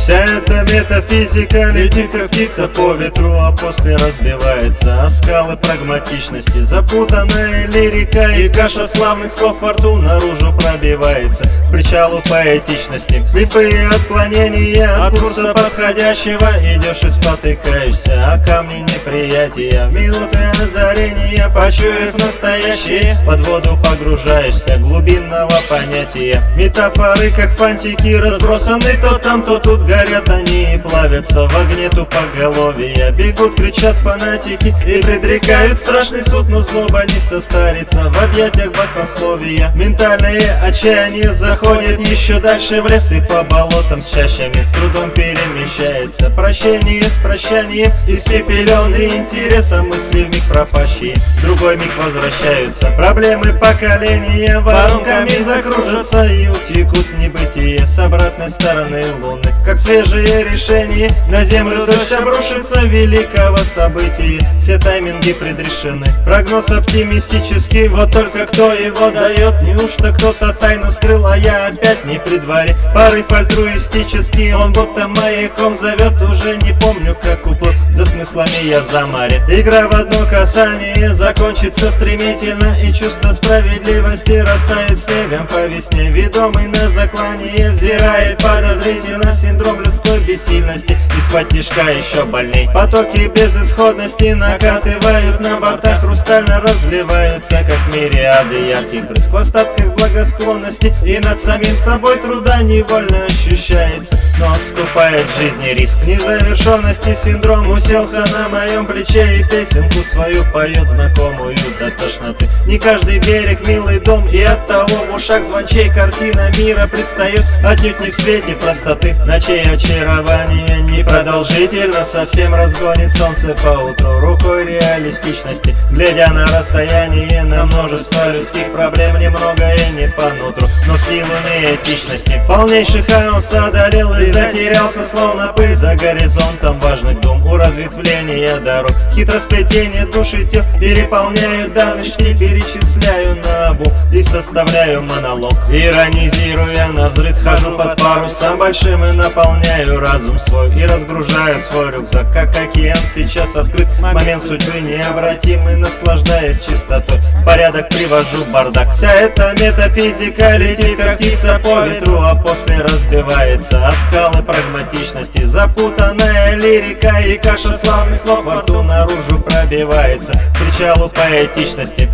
Вся эта метафизика летит как птица по ветру, а после разбивается о скалы прагматичности. Запутанная лирика и каша славных слов во рту наружу пробивается к причалу поэтичности. Слепые отклонения от курса подходящего, идешь и спотыкаешься о камни неприятия. В минуты озарения, почуяв настоящее, под воду погружаешься глубинного понятия. Метафоры, как фантики, разбросаны то там, то тут, горят они и плавятся в огне тупоголовия. Бегут, кричат фанатики и предрекают страшный суд, но злоба не состарится в объятиях баснословия. Ментальное отчаяние заходит еще дальше в лес и по болотам с чащами с трудом перемещается. Прощение с прощанием, испепеленный интересом, мысли в миг пропащие, в другой миг возвращаются. Проблемы поколения воронками закружатся и утекут в небытие с обратной стороны луны. Как свежее решение, на землю дождь обрушится великого события. Все тайминги предрешены, прогноз оптимистический, вот только кто его дает? Неужто кто-то тайну скрыл, а я опять не при дворе? Порыв альтруистический, он будто маяком зовет, уже не помню, как уплыл, за смыслами я за море. Игра в одно касание закончится стремительно, и чувство справедливости растает снегом по весне. Ведомый на заклание взирает подозрительно, синдром людской бессильности, из-под тишка еще больней. Потоки безысходности накатывают на бортах, хрустально разливаются, как мириады ярких брызг в остатках благосклонности, и над самим собой труда невольно ощущается. Но отступает в жизни риск незавершенности, синдром уселся на моем плече и песенку свою поет, знакомую до тошноты. Не каждый берег милый дом, и оттого в ушах звончей картина мира предстает отнюдь не в свете простоты. Ночей очарование непродолжительно, совсем разгонит солнце поутру рукой реалистичности. Глядя на расстояние, на множество людских проблем, немногое не по нутру, но в силу неэтичности полнейший хаос одолел и затерялся, словно пыль за горизонтом важных дум. У разветвления дорог хитросплетение душ и тел переполняют данный штиль, перечисляю наобум и составляю монолог. Иронизируя навзрыд, хожу под парусом большим и наполняю разум свой, и разгружаю свой рюкзак, как океан сейчас открыт. Момент судьбы необратимый, наслаждаясь чистотой, в порядок привожу бардак. Вся эта метафизика летит как птица по ветру, а после разбивается о скалы прагматичности. Запутанная лирика и каша славных слов во рту наружу пробивается к причалу поэтичности.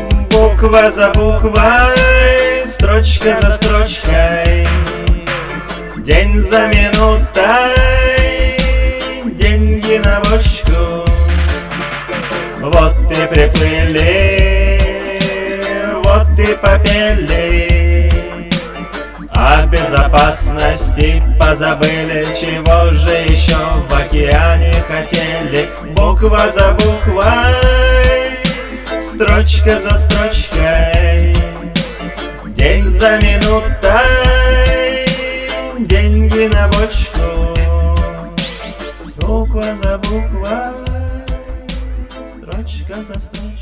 Буква за буквой, строчка за строчкой, день за минутой, деньги на бочку. Вот и приплыли, вот и попели, о безопасности позабыли, чего же еще в океане хотели. Буква за буквой, строчка за строчкой, день за минутой, деньги на бочку. Буква за буквой, строчка за строчкой.